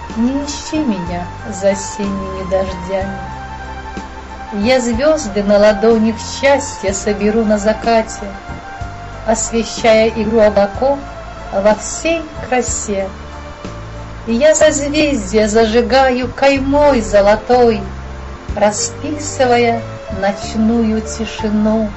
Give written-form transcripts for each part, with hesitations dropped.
Не ищи меня за осенними дождями. Я звезды на ладонях счастья соберу на закате, освещая игру облаков во всей красе. И я созвездия зажигаю каймой золотой, расписывая ночную тишину.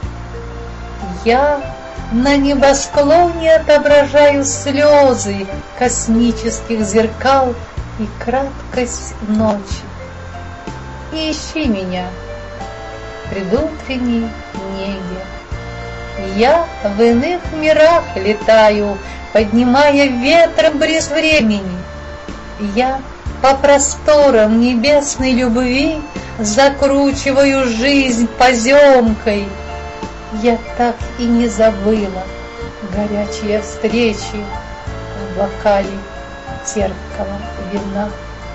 Я на небосклоне отображаю слезы космических зеркал и краткость ночи. Не ищи меня в предутренней неге. Я в иных мирах летаю, поднимая ветром бриз времени. Я по просторам небесной любви закручиваю жизнь поземкой. Я так и не забыла горячие встречи в бокале терпкого вина.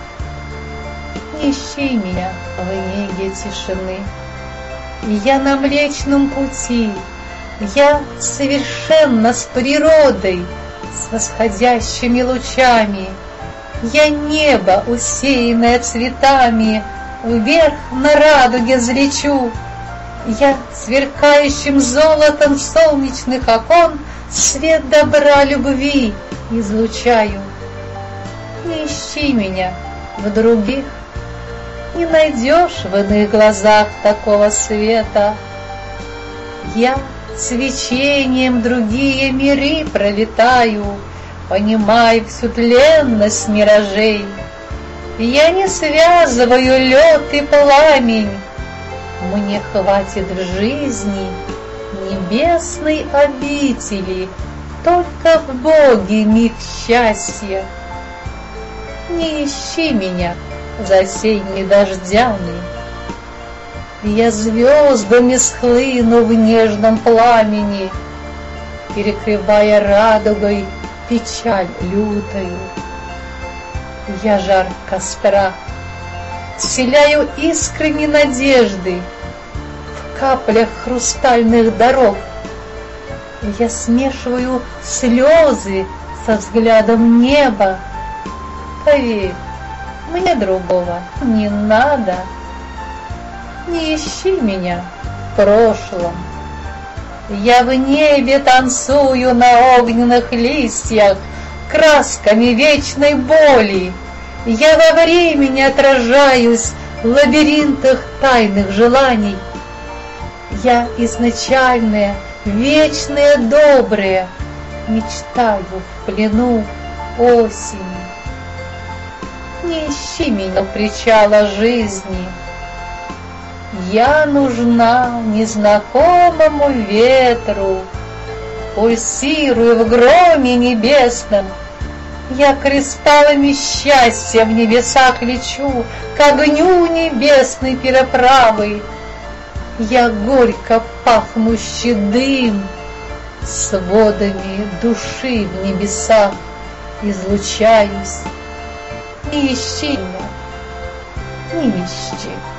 Не ищи меня в неге тишины. Я на Млечном Пути, я совершенно с природой, с восходящими лучами. Я небо, усеянное цветами, вверх на радуге взлечу. Я сверкающим золотом солнечных окон свет добра любви излучаю. Не ищи меня в других, не найдешь в иных глазах такого света. Я свечением другие миры пролетаю, понимай всю тленность миражей. Я не связываю лед и пламень, мне хватит в жизни небесной обители, только в Боге миг счастья. Не ищи меня за осенними дождями. Я звездами схлыну в нежном пламени, перекрывая радугой печаль лютою. Я жар костра вселяю искрами надежды в каплях хрустальных даров. Я смешиваю слезы со взглядом неба. Поверь, мне другого не надо. Не ищи меня в прошлом. Я в небе танцую на огненных листьях красками вечной боли. Я во времени отражаюсь в лабиринтах тайных желаний. Я изначальное, вечное, доброе, мечтаю в плену осени. Не ищи меня у причала жизни. Я нужна незнакомому ветру, пульсируя в громе небесном. Я кристаллами счастья в небесах лечу, к огню небесной переправы. Я горько пахнущий дым с водами души в небесах излучаюсь. Не ищи меня, не ищи.